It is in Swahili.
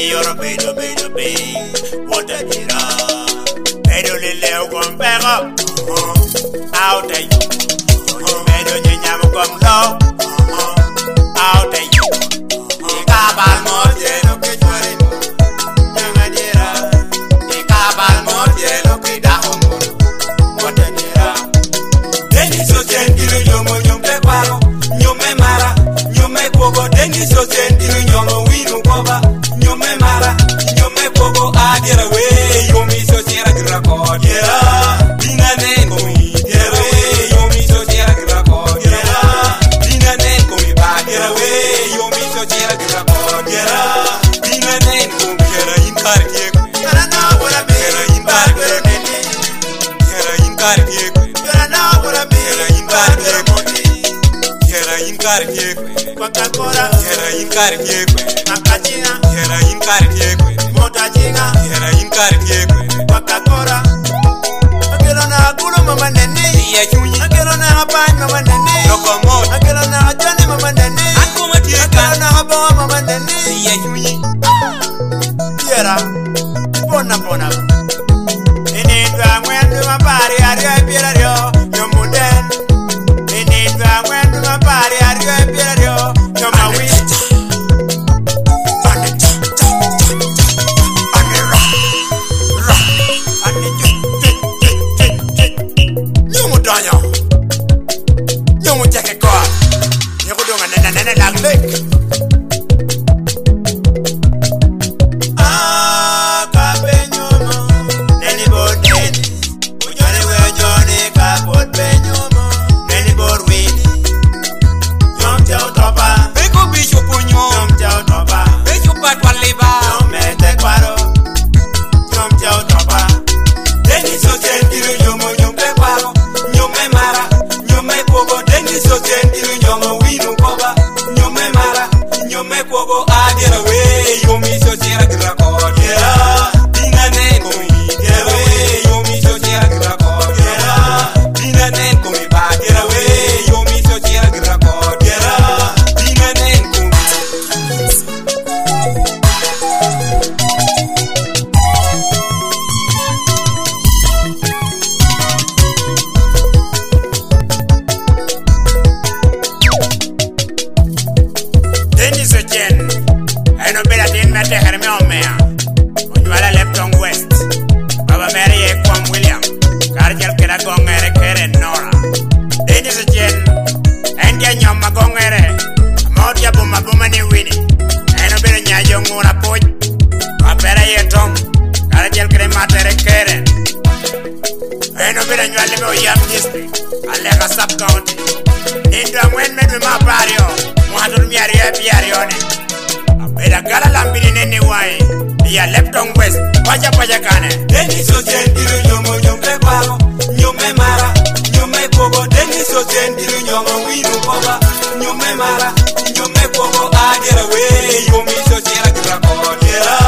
You're bedo what a dira. Bedo lileo con perro. Out of you. Bedo nyam con low. Out of you. Ikabal mojelo que chore. Nyamadira. Ikabal mojelo que daho moro. What a dira. Deni so sendiri nyomo nyompe paro. Nyome mara. Nyome pogo. Deni so sendiri nyomo winu koba. Nyome mara. Nyome pogo adira we. Yomi so sera gira kodira. Dina ne komi dira we. Yomi so sera gira kodira. Dina ne komi badira we. Yomi so sera gira kodira. Dina ne komi kera inkar kieko. Kera na wala be. Kera inkar kieko. Kera inkar kieko. Kera na wala be. Kera inkar kieko. Kera inkar kieko. Wakakora. Kera inkar kieko. Makachina. Kera inkar kieko. Motajinga. Kera inkar kieko. Wakakora. Akelo na akulu mama nene. Iya chunyi. Akelo na hapan mama nene. Lokomot. Akelo na ajani mama nene. Akuma tieka. Akelo na habawa mama nene. Iya chunyi. Yera. Pona. Nene ndwa mwendu mapari ario epira rio. Nyomuden. Nene ndwa mwendu mapari ario epira rio. Nyomawi. Nyomu jake kwa Nyekudunga nene laglek Kape nyomo Neni bodeni Ujone wejone kapot pe nyomo Neni borwini Nyom chao topa Beko bisho punyo Nyom chao topa Besho patwa liba Nyom mete kwaro Nyom chao topa Deni so sentiru nyomo nyompe kwaro Nyome mara Nyome pogo Deni so sentiru nyomo winu koba Nyome mara Nyome pogo adira we Yomi so sera gira kodira Dina nen komi dira we Yomi so sera gira kodira Dina nen komi badira we Yomi so sera gira kodira Dina nen komi Denis Ochen, I know better than that. Herme Omea, Unuala Lepton West, Baba Mary Equam William, Cardial Keragong Ere Nora. Denis Ochen, and Yanyam Magongere, Modia Bumabumani Winnie, I know better than Yamura Poch, Babera Yetom, Cardial Crematere Keren. I know better than Yalimo Yam District, Alega Sub County. Ninda Wenman with my barrio. Mwadul miaria piarione. Abeda gala lambini nene wai. Dia Lepton West. Paja kane. Deni so sentiru nyomo nyompe kwaro. Nyome mara. Nyome pogo. Deni so sentiru nyomo winu koba. Nyome mara. Nyome pogo adira we. Yomi so sera gira kodira.